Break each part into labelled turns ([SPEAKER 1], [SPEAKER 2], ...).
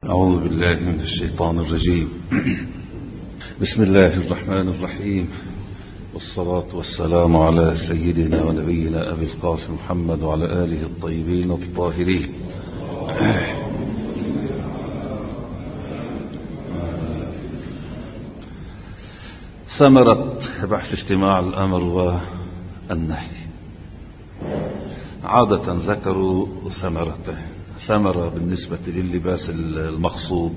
[SPEAKER 1] أعوذ بالله من الشيطان الرجيم. بسم الله الرحمن الرحيم، والصلاة والسلام على سيدنا ونبينا أبي القاسم محمد وعلى آله الطيبين الطاهرين. ثمرة بحث اجتماع الأمر والنهي. عادة ذكروا ثمرته، ثمرة بالنسبة لللباس المغصوب،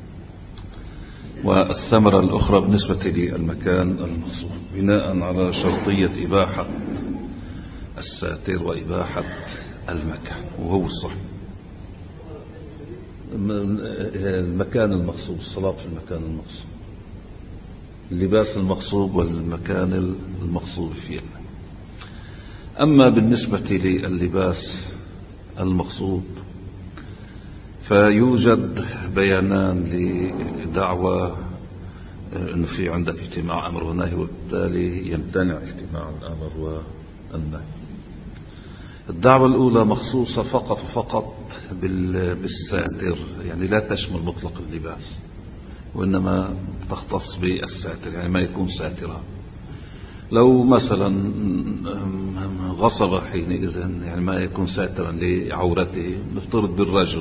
[SPEAKER 1] والثمرة الأخرى بالنسبة للمكان المغصوب، بناء على شرطية إباحة الساتر وإباحة المكان. وهو الصح المكان المغصوب، الصلاة في المكان المغصوب، اللباس المغصوب والمكان المغصوب فيه. أما بالنسبة لللباس المغصوب فيوجد بيانان لدعوى أنه في عندك اجتماع أمر ونهي، وبالتالي يمتنع اجتماع الأمر والنهي. الدعوة الأولى مخصوصة فقط وفقط بالساتر، يعني لا تشمل مطلق اللباس، وإنما تختص بالساتر، يعني ما يكون ساترا. لو مثلا غصب حينئذ يعني ما يكون ساترا لعورته، نفترض بالرجل،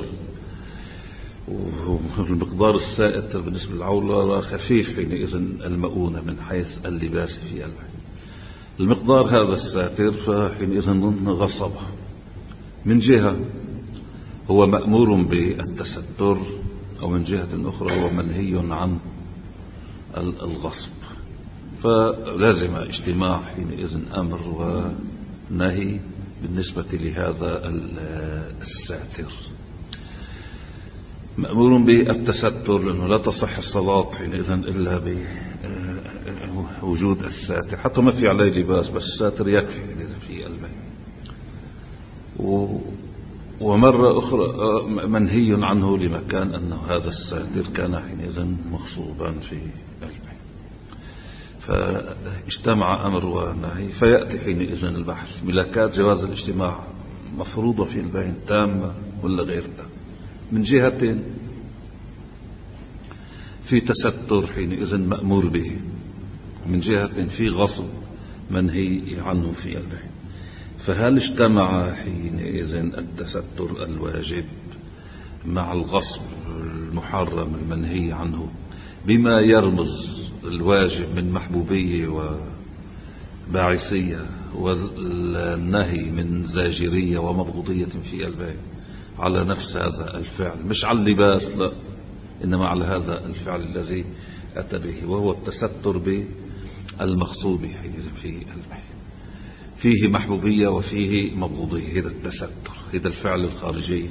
[SPEAKER 1] والمقدار السائتر بالنسبة للعورة خفيف حينئذ المؤونة من حيث اللباس في المقدار هذا الساتر، فحينئذ غصبه. من جهة هو مأمور بالتستر، أو من جهة أخرى هو منهي عن الغصب، فلازم اجتماع حينئذ أمر ونهي بالنسبة لهذا الساتر. مأمور بالتستر لأنه لا تصح الصلاة حينئذ إلا بوجود الساتر، حتى ما في عليه لباس بس الساتر يكفي في البيت. ومرة أخرى منهي عنه لمكان أنه هذا الساتر كان حينئذ مغصوبا في البيت، فاجتمع أمر ونهي، فيأتي حينئذ البحث. ملاكات جواز الاجتماع مفروضة في البيت تامة ولا غير تامة؟ من جهة في تستر حينئذ مأمور به، من جهة في غصب منهي عنه في البيت. فهل اجتمع حينئذ التستر الواجب مع الغصب المحرم المنهي عنه بما يرمز الواجب من محبوبية وباعثية، والنهي من زاجرية ومبغضية في البيت، على نفس هذا الفعل، مش على اللباس لا، إنما على هذا الفعل الذي أتى به، وهو التستر بالمغصوب في البيت. فيه محبوبية وفيه مبغضية، هذا التستر، هذا الفعل الخارجي.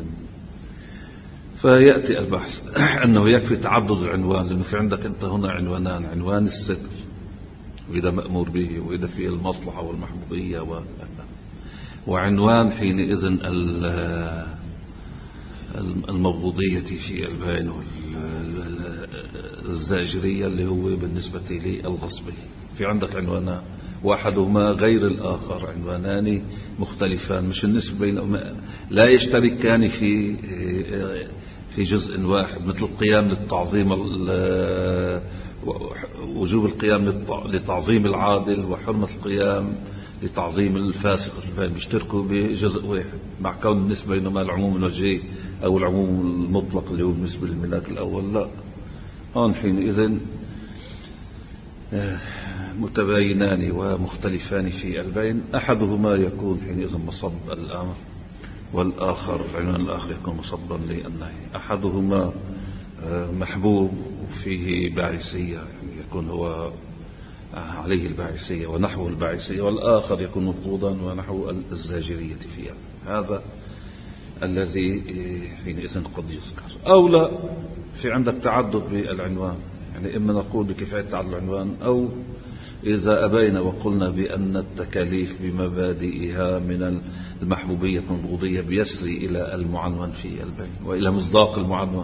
[SPEAKER 1] فيأتي البحث أنه يكفي تعدد العنوان، لأنه في عندك أنت هنا عنوانان: عنوان الستر وإذا مأمور به وإذا فيه المصلحة والمحبوبية، وعنوان حينئذ المبغوضية في البين والزاجرية اللي هو بالنسبة للغصبية. في عندك عنوانان، واحدهما غير الآخر، عنوانان مختلفان، مش النسبة بينهما لا يشتركان في جزء واحد، مثل القيام للتعظيم، وجوب القيام لتعظيم العادل، وحرمة القيام لتعظيم الفاسق. بيشتركوا بجزء واحد، مع كون النسبة بينما العموم الوجهي أو العموم المطلق اللي هو بالنسبة للملاك الأول لا. هون حينئذ متباينان ومختلفان في البين، أحدهما يكون حينئذ مصب الأمر، والآخر العنوان الآخر يكون مصبا للنهي. أحدهما محبوب وفيه باعثية، يعني يكون هو عليه الباعثية ونحو الباعثية، والآخر يكون مبغوضا ونحو الزاجرية فيها. هذا الذي حينئذ قد يذكر. أو لا، في عندك تعدد بالعنوان، يعني إما نقول بكفاية تعدد العنوان، أو إذا أبينا وقلنا بأن التكاليف بمبادئها من المحبوبية والمبغوضية بيسري إلى المعنون في البين وإلى مصداق المعنون،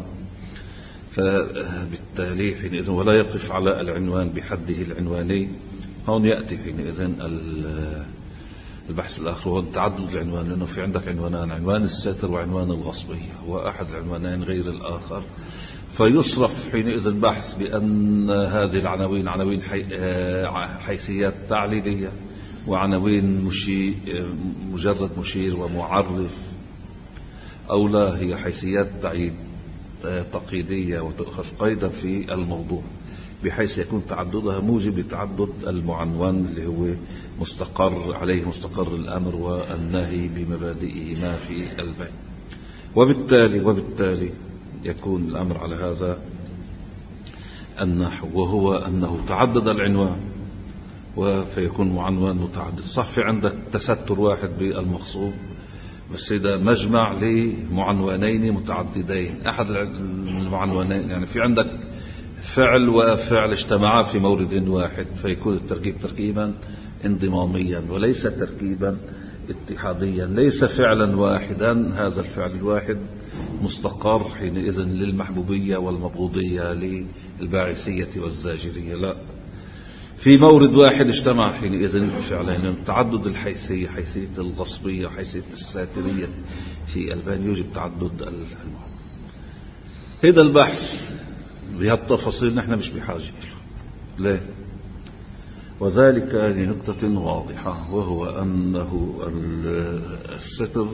[SPEAKER 1] فبالتالي حينئذ ولا يقف على العنوان بحده العنواني. هون يأتي حينئذ البحث الآخر هو تعدد العنوان، لأنه في عندك عنوانان، عنوان الستر وعنوان الغصبية، وأحد العنوانين غير الآخر، فيصرف حينئذ البحث بأن هذه العناوين عناوين حيثيات تعليلية، وعناوين مجرد مشير ومعرف، أو لا هي حيثيات تقييدية وتأخذ قيدا في الموضوع، بحيث يكون تعددها موجب لتعدد المعنون اللي هو مستقر عليه مستقر الأمر والنهي بمبادئهما في البيع. وبالتالي يكون الأمر على هذا النحو، وهو أنه تعدد العنوان فيكون معنون متعدد. صح في عندك تستر واحد بالمغصوب، بس إذا مجمع لمعنونين متعددين، أحد المعنونين يعني في عندك فعل وفعل اجتمعا في مورد واحد، فيكون التركيب تركيبا انضماميا وليس تركيبا اتحاديا. ليس فعلا واحدا، هذا الفعل الواحد مستقر حينئذ للمحبوبية والمبغوضية للباعثية والزاجرية، لا، في مورد واحد اجتمع حينئذ فعلين. تعدد الحيثية، حيثية الغصبية، حيثية الساترية في البيان، يوجب تعدد المعنى. هذا البحث بهالتفاصيل نحن مش بحاجة له. ليه؟ وذلك لنقطة واضحة، وهو أنه الستر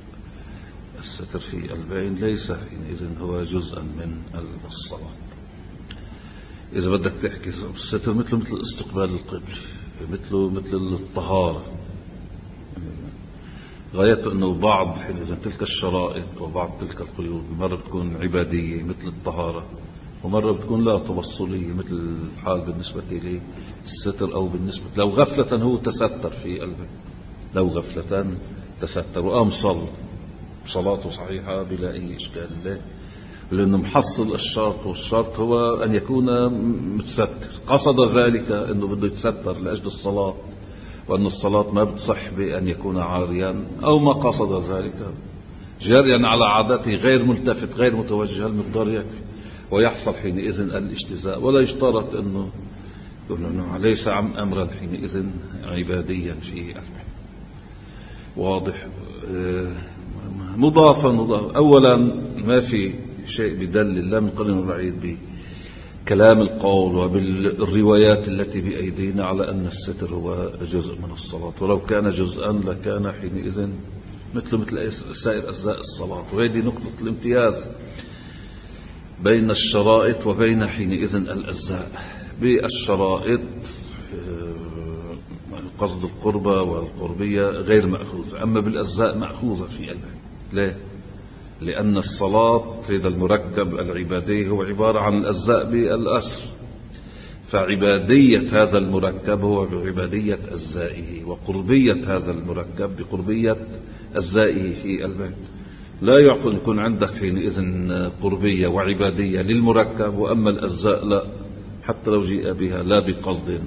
[SPEAKER 1] في البين ليس حينئذ هو جزءا من الصلاة. إذا بدك تحكي الستر مثل استقبال القبل، مثل الطهارة، غاية أنه بعض حينئذ تلك الشرائط وبعض تلك القيود مرة بتكون عبادية مثل الطهارة، ومرة بتكون لا توصلية مثل الحال بالنسبة للستر، أو بالنسبة لو غفلة هو تستر في البيت، لو غفلة تستر وقام صلاته صحيحة بلا أي إشكال. له لأنه محصل الشرط، والشرط هو أن يكون متستر، قصد ذلك أنه بده يتستر لأجل الصلاة، وأن الصلاة ما بتصح بأن يكون عاريا، أو ما قصد ذلك جاريا على عادته غير ملتفت غير متوجه، المقدار يكفي ويحصل حينئذ الاجتزاء. ولا يشترط أنه ليس أمرا حينئذ عباديا في البيت. واضح؟ مضافا. أولا ما في شيء بدل لا من قرن البعيد بكلام القول وبالروايات التي بأيدينا على أن الستر هو جزء من الصلاة، ولو كان جزءا لكان حينئذ مثل سائر أجزاء الصلاة. وهذه نقطة الامتياز بين الشرائط وبين حينئذ الأجزاء. بالشرائط قصد القربة والقربية غير مأخوذة، أما بالأجزاء مأخوذة في البيت. ليه؟ لأن الصلاة إذا المركب العبادي هو عبارة عن الأجزاء بالأسر، فعبادية هذا المركب هو بعبادية أجزائه، وقربية هذا المركب بقربية أجزائه في البيت. لا يعقل يكون عندك حينئذ قربية وعبادية للمركب، وأما الأجزاء لا، حتى لو جيء بها لا بقصد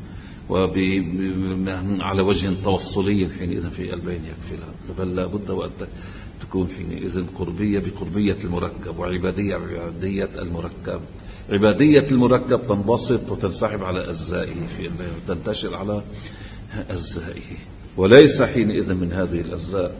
[SPEAKER 1] على وجه توصلي حينئذ في البين يكفي لها، بل لا بد وأن تكون حينئذ قربية بقربية المركب، وعبادية بعبادية المركب. عبادية المركب تنبسط وتنسحب على أجزائه في البين وتنتشر على أجزائه، وليس حينئذ من هذه الأجزاء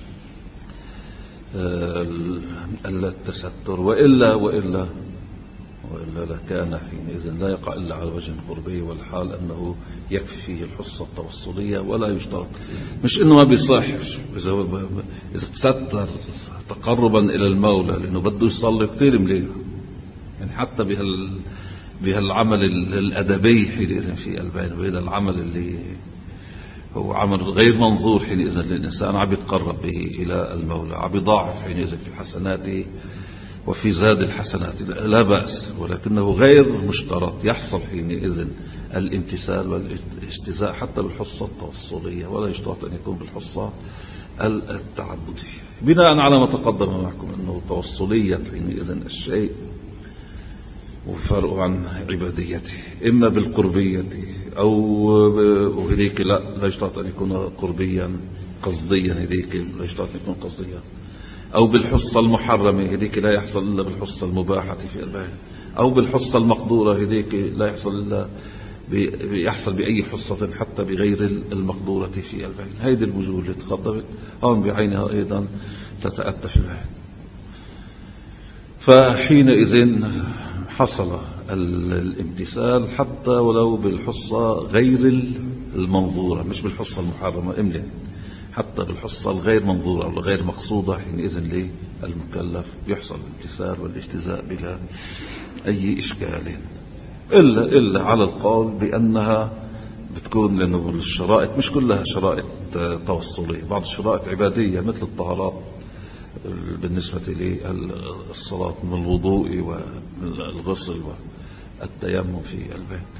[SPEAKER 1] التستر، وإلا لكان حينئذ لا يقع إلا على وجه القربية، والحال أنه يكفي فيه الحصة التوصلية ولا يشترط. مش إنه ما بيصحش إذا تستر تقربا إلى المولى، لأنه بده يصلي كتير مليح، يعني حتى بهالعمل الأدبي حينئذ في البين، وهذا العمل اللي هو عمل غير منظور حينئذ للإنسان، عم يتقرب به إلى المولى، عم يضاعف حينئذ في حسناته وفي زاد الحسنات، لا بأس، ولكنه غير مشترط يحصل حينئذ الامتثال والاجتزاء حتى بالحصة التوصلية، ولا يشترط أن يكون بالحصة التعبدية. بناء على ما تقدم معكم أنه توصلية حينئذ الشيء وفرق عن عباديته، إما بالقربية أو هذيك لا يشترط أن يكون قربيا قصديا، هذيك لا يشترط أن يكون قصديا، أو بالحصة المحرمة، هذيك لا يحصل إلا بالحصة المباحة في البيع، أو بالحصة المقدورة، هذيك لا يحصل إلا بيحصل بأي حصة حتى بغير المقدورة في البين. هذه الوجوه اللي تقدمت هون بعينها أيضا تتأتى في البين. فحينئذ حصل الامتثال حتى ولو بالحصة غير المنظورة، مش بالحصة المحرمة حتى بالحصة الغير منظورة أو الغير مقصودة. حينئذ للمكلف يحصل الامتثال والاجتزاء بلا أي إشكال، إلا على القول بأنها بتكون، لأنه الشرائط مش كلها شرائط توصلية، بعض الشرائط عبادية مثل الطهارات بالنسبة للصلاة من الوضوء والغسل والتيمم في البيت.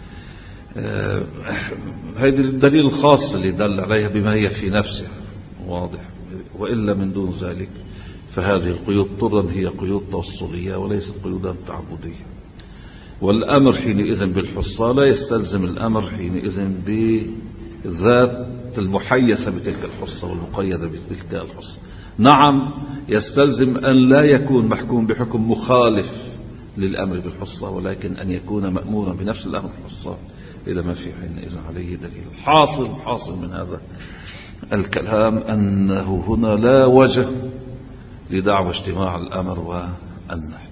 [SPEAKER 1] هذا الدليل الخاص اللي دل عليها بما هي في نفسها واضح. وإلا من دون ذلك فهذه القيود طرا هي قيود توصلية وليست قيودا تعبدية. والأمر حينئذ بالحصة لا يستلزم الأمر حينئذ بذات المحيثة بتلك الحصة والمقيدة بتلك الحصة. نعم يستلزم أن لا يكون محكوم بحكم مخالف للأمر بالحصة، ولكن أن يكون مأمورا بنفس الأمر بالحصة إذا ما في حينئذ عليه دليل. حاصل من هذا الكلام أنه هنا لا وجه لدعوى اجتماع الأمر والنهي.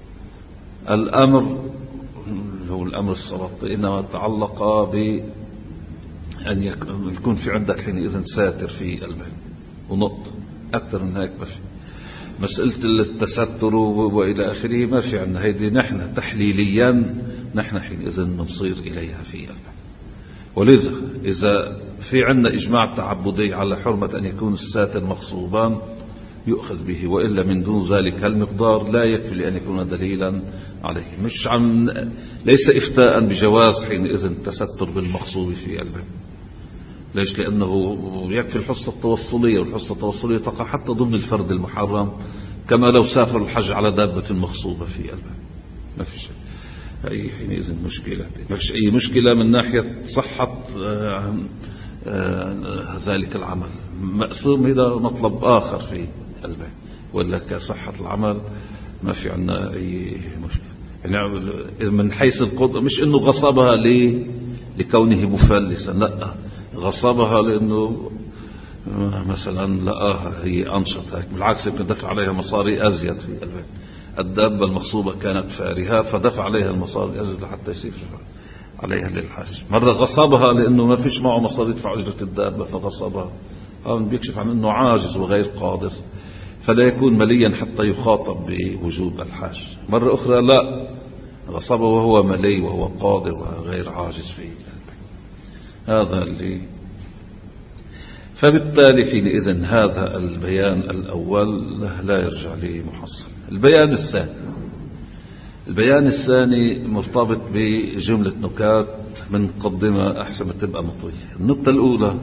[SPEAKER 1] الأمر هو الأمر الصلاة إنما تعلق بأن يكون في عندك حينئذ ساتر في البيت ونقطة، أكثر من هيك ما في. مسألة التستر وإلى آخره ما في عندنا، هيدي نحن تحليليا نحن حينئذ نصير إليها في البيت. ولذا إذا في عندنا إجماع تعبدي على حرمة أن يكون الساتر مغصوبا يؤخذ به، وإلا من دون ذلك المقدار لا يكفي لأن يكون دليلا عليه. ليس إفتاء بجواز حينئذ التستر بالمغصوب في البيت. ليش؟ لأنه يكفي الحصة التوصلية، والحصة التوصلية تقع حتى ضمن الفرد المحرم، كما لو سافر الحج على دابة مغصوبة في البيت. ما في شيء أي حينئذ مشكلة، ما فيش أي مشكلة من ناحية صحة ذلك العمل. مقسوم هذا مطلب آخر في البيت، ولا كصحة العمل ما في عنا أي مشكلة. يعني من حيث القدرة مش إنه غصبها لكونه مفلسا، لا، غصبها لأنه مثلا لقاها هي أنشط هيك، بالعكس يمكن دفع عليها مصاري أزيد في البيت. الدابة المغصوبة كانت فارهة فدفع عليها المصاري أزيد لحتى يصير عليها للحاج. مرة غصبها لأنه ما فيش معه مصاري يدفع أجرة الدابة فغصبها، هذا بيكشف عن أنه عاجز وغير قادر، فلا يكون مليا حتى يخاطب بوجوب الحاج. مرة أخرى لا، غصبه وهو ملي وهو قادر وغير عاجز فيه. هذا اللي فبالتالي حينئذ هذا البيان الأول لا يرجع لمحصل. البيان الثاني مرتبط بجملة نكات من مقدمة أحسن ما تبقى مطوية. النقطة الأولى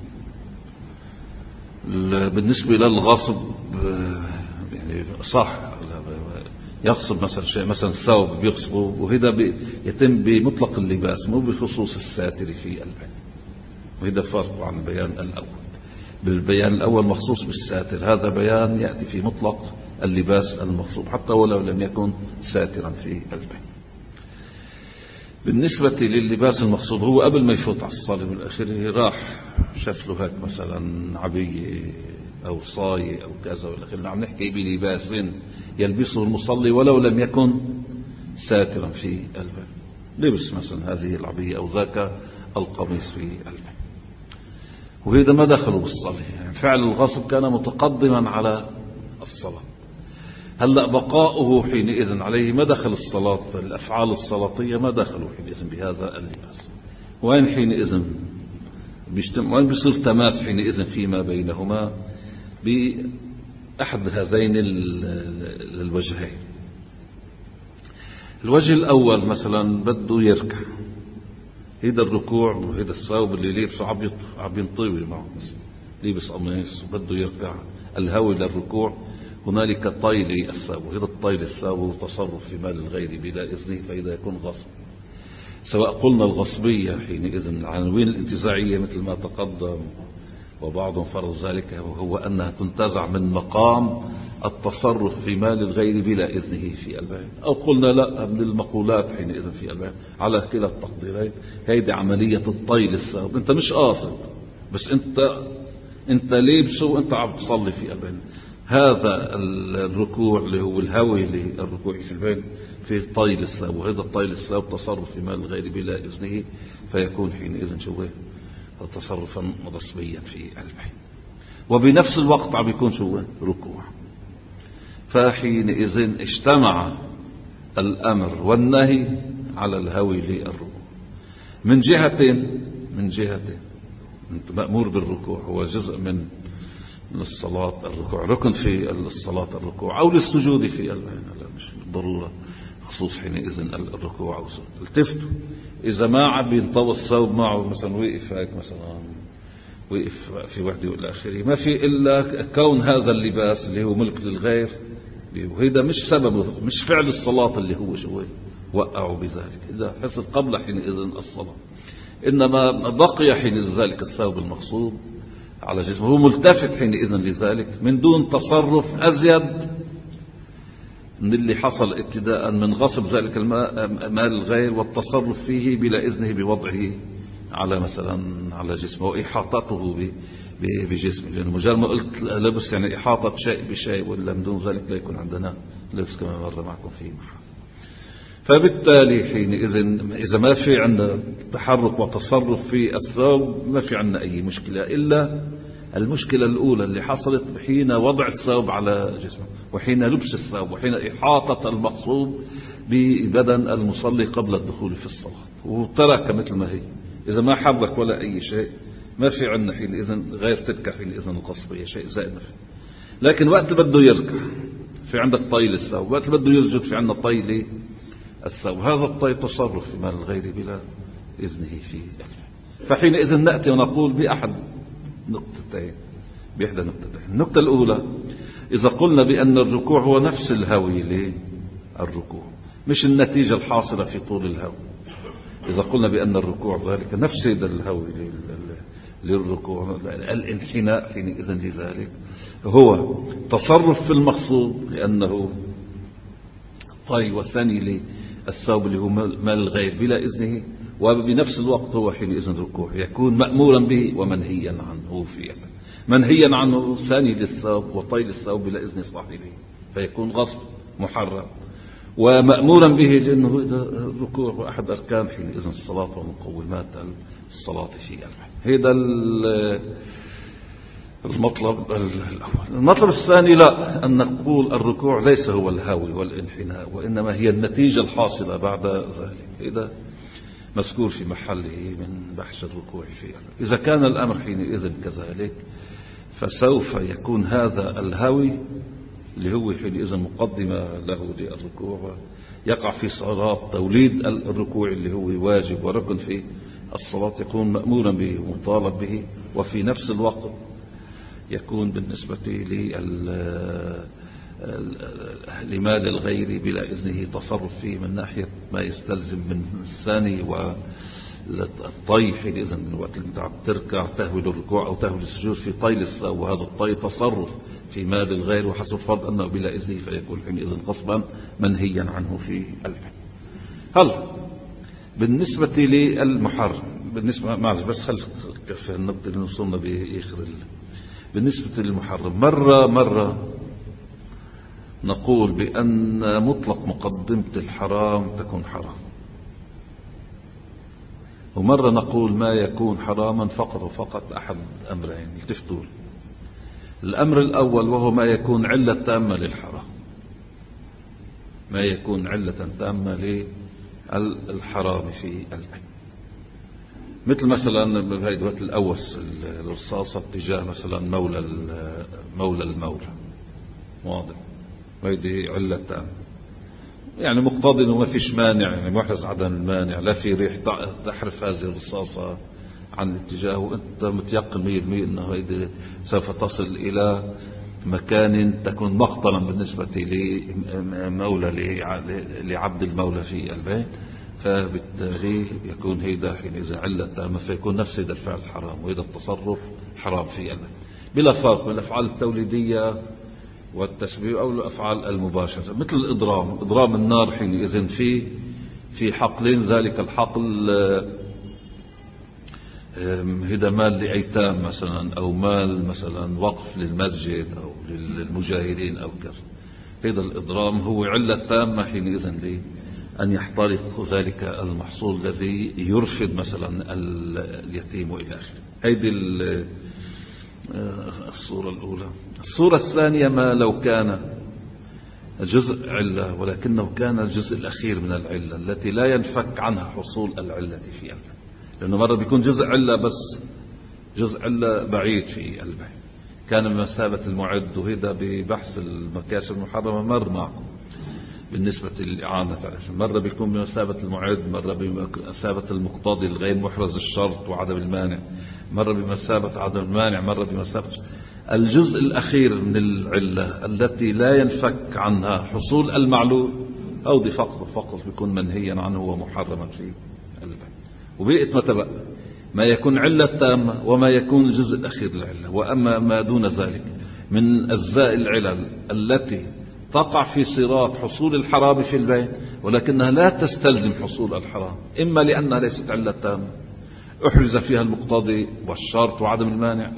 [SPEAKER 1] بالنسبة للغصب، يعني صح يغصب مثلا شيء، مثلا ثوب بيغصبه، وهذا يتم بمطلق اللباس مو بخصوص الساتر في البيت، وهذا فرق عن البيان الأول. بالبيان الأول مخصوص بالساتر، هذا بيان يأتي في مطلق اللباس المغصوب حتى ولو لم يكن ساترا في البيت. بالنسبة لللباس المغصوب، هو قبل ما يفوت على الصلاة والآخره راح شاف له هيك مثلا عبية أو صاية أو كذا والآخره، عم نحكي بلباس يلبسه المصلي ولو لم يكن ساترا في البيت. لبس مثلا هذه العبية أو ذاك القميص في البيت، وهذا ما دخلوا بالصلاة، يعني فعل الغصب كان متقدما على الصلاة. هلأ بقاؤه حينئذ عليه ما دخل الصلاة، الأفعال الصلاتية ما دخلوا حينئذ بهذا اللباس. وين حينئذ وين بيصير تماس حينئذ فيما بينهما بأحد هذين الوجهين. الوجه الأول مثلا بده يركع، هيدا الركوع وهيدا الثوب اللي لابسه عم ينطوي معه، لابس قميص وبده يركع الهوي للركوع، هنالك طيل الثوب، وهذا الطيل الثوب تصرف في مال الغير بلا إذنه، فإذا يكون غصب. سواء قلنا الغصبية حينئذ العناوين الانتزاعية مثل ما تقدم، وبعضهم فرض ذلك وهو أنها تنتزع من مقام التصرف في مال الغير بلا إذنه في البيع، أو قلنا لا من المقولات حينئذ في البيع على كلا التقديرين هيدي عملية الطي للثوب. أنت مش قاصد، بس أنت لابسه وأنت عم تصلي في البيع. هذا الركوع اللي هو الهوي للركوع في البيع في طي للثوب، وهذا الطي للثوب تصرف في مال الغير بلا إذنه، فيكون حينئذ تصرفا غصبيا في البيع، وبنفس الوقت عم يكون ركوع. فحينئذ اجتمع الأمر والنهي على الهوي للركوع. من جهة أنت مأمور بالركوع، هو جزء من الصلاة الركوع، ركن في الصلاة الركوع، أو للسجود في البيع، لا مش بالضرورة خصوص حينئذ الركوع أو السجود. التفتوا إذا ما عم ينطوي الثوب معه، مثلا وقف هيك، مثلا وقف في وحده والى اخره، ما في الا كون هذا اللباس اللي هو ملك للغير، وهذا مش سببه، مش فعل الصلاة اللي هو وقعوا بذلك، إذا حصل قبل حينئذ الصلاة، إنما بقي حينئذ ذلك الثوب المغصوب على جسمه، هو ملتفت حينئذ لذلك من دون تصرف أزيد من اللي حصل ابتداء من غصب ذلك مال الغير والتصرف فيه بلا إذنه بوضعه على مثلا على جسمه وإحاطته بجسمه، لأنه مجرد ما قلت لبس يعني إحاطة شيء بشيء، ولا من دون ذلك لا يكون عندنا لبس كما مر معكم في محل. فبالتالي حينئذ إذا ما في عندنا تحرك وتصرف في الثوب ما في عندنا أي مشكلة، إلا المشكلة الأولى اللي حصلت حين وضع الثوب على جسمه، وحين لبس الثوب، وحين إحاطة المغصوب ببدن المصلي قبل الدخول في الصلاة، وترك مثل ما هي. إذا ما حرك ولا أي شيء ما في عندنا حينئذ غير تلك حينئذ الغصبية، شيء زائد ما في. لكن وقت بده يركع في عندك طي للثوب، وقت بده يسجد في عندنا طي للثوب، هذا الطي تصرف في مال الغير بلا إذنه في قلبه. فحينئذ نأتي ونقول بأحد نقطتين، بإحدى نقطتين. النقطة الأولى، إذا قلنا بأن الركوع هو نفس الهوي للركوع، مش النتيجة الحاصلة في طول الهوي. إذا قلنا بأن الركوع ذلك نفس الهوي للركوع، الانحناء حينئذ لذلك هو تصرف في المغصوب لأنه طي، والثاني للثوب اللي هو مال الغير بلا إذنه، وبنفس الوقت هو حينئذ ركوع، يكون مأمورا به ومنهيا عنه في منهيا عنه ثاني للثوب وطي للثوب بلا إذن صاحبه، فيكون غصب محرم، ومأمورا به لأنه الركوع هو أحد أركان حينئذ الصلاة ومقومات الصلاة في البيت. هذا المطلب الأول. المطلب الثاني، لا، أن نقول الركوع ليس هو الهوي والانحناء، وإنما هي النتيجة الحاصلة بعد ذلك، إذا مذكور في محله من بحث الركوع في البيت. إذا كان الأمر حينئذ كذلك، فسوف يكون هذا الهوي اللي هو حينئذ مقدمة له للركوع يقع في صلاة توليد الركوع اللي هو واجب وركن في الصلاة، يكون مأمورا به ومطالب به، وفي نفس الوقت يكون بالنسبة لمال الغير بلا إذنه تصرف فيه من ناحية ما يستلزم من الثاني والطي، حينئذ من وقت اللي انت تركع تهوي للركوع أو تهوي للسجود في طي للثوب، وهذا الطي تصرف في مال الغير وحسب فرض أنه بلا إذنه، فيكون حينئذ غصبا منهيا عنه في البيت. هل بالنسبة للمحرم، بالنسبة معلش بس خل في النقطة اللي وصلنا بآخر بالنسبة للمحرم، مرة نقول بأن مطلق مقدمة الحرام تكون حرام، ومرة نقول ما يكون حراما فقط وفقط أحد أمرين التفتول. الأمر الأول وهو ما يكون علة تامة للحرام، ما يكون علة تامة للحرام في البيت، مثل مثلا بهيدا وقت الأوس الرصاصة اتجاه مثلا مولى المولى، واضح، وهيدي علة تامة، يعني مقتضي انه ما فيش مانع، يعني محرز عدم المانع، لا في ريح تحرف هذه الرصاصة عن الاتجاه، وانت متيقن 100% انه هيدي سوف تصل الى مكان تكون مقتلا بالنسبة لمولى لعبد المولى في البيت، فبالتالي يكون هيدا حينئذ علة تامة، فيكون نفس هذا الفعل حرام، وهذا التصرف حرام في البيت، بلا فرق من الأفعال التوليدية والتشبيه أو الأفعال المباشرة مثل الإضرام. إضرام النار حينئذ في حقلين، ذلك الحقل هذا مال لأيتام مثلا، أو مال مثلا وقف للمسجد أو للمجاهدين أو كذا. هذا الإضرام هو علة تامة حينئذ أن يحترق ذلك المحصول الذي يرشد مثلا اليتيم وإلى آخره. هذه الصورة الأولى. الصورة الثانية ما لو كان جزء علة ولكنه كان الجزء الأخير من العلة التي لا ينفك عنها حصول العلة في البيع. لأنه مرة بيكون جزء علة بس جزء علة بعيد في البيع، كان بمثابة المعد، وهذا ببحث المكاسب المحرمة مر معكم بالنسبة للإعانة. مرة بيكون بمثابة المعد، مرة بمثابة المقتضي الغير محرز الشرط وعدم المانع، مرة بمثابة عدم المانع، مرة بمثابة الجزء الأخير من العلة التي لا ينفك عنها حصول المعلول، أو دي فقط بيكون منهيا عنه ومحرما في البيع. وبيئة ما تبقى ما يكون علة تامة وما يكون الجزء الأخير للعلة. وأما ما دون ذلك من أجزاء العلل التي تقع في صراط حصول الحرام في البيع ولكنها لا تستلزم حصول الحرام، إما لأنها ليست علة تامة أحرز فيها المقتضي والشرط وعدم المانع،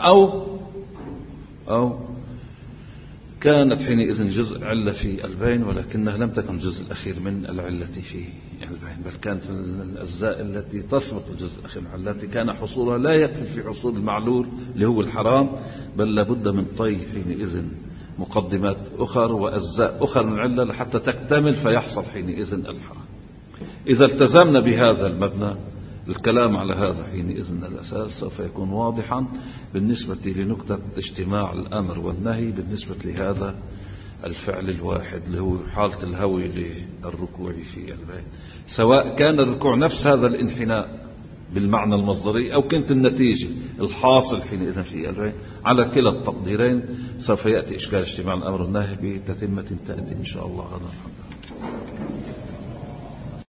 [SPEAKER 1] أو كانت حينئذ جزء علة في البيع ولكنها لم تكن الجزء الأخير من العلة في البيع، بل كانت الأجزاء التي تسبق الجزء الأخير التي كان حصولها لا يكفي في حصول المعلول اللي هو الحرام، بل لابد من طي حينئذ مقدمات أخر وأجزاء أخر من العلة لحتى تكتمل فيحصل حينئذ الحرام. إذا التزمنا بهذا المبنى الكلام على هذا حينئذ الأساس سوف يكون واضحا بالنسبة لنقطة اجتماع الأمر والنهي بالنسبة لهذا الفعل الواحد اللي هو حالة الهوي للركوع في البيت، سواء كان الركوع نفس هذا الانحناء بالمعنى المصدري أو كانت النتيجة الحاصل حينئذ في البيت. على كلا التقديرين سوف يأتي إشكال اجتماع الأمر والنهي بتتمة تأتي إن شاء الله غدا.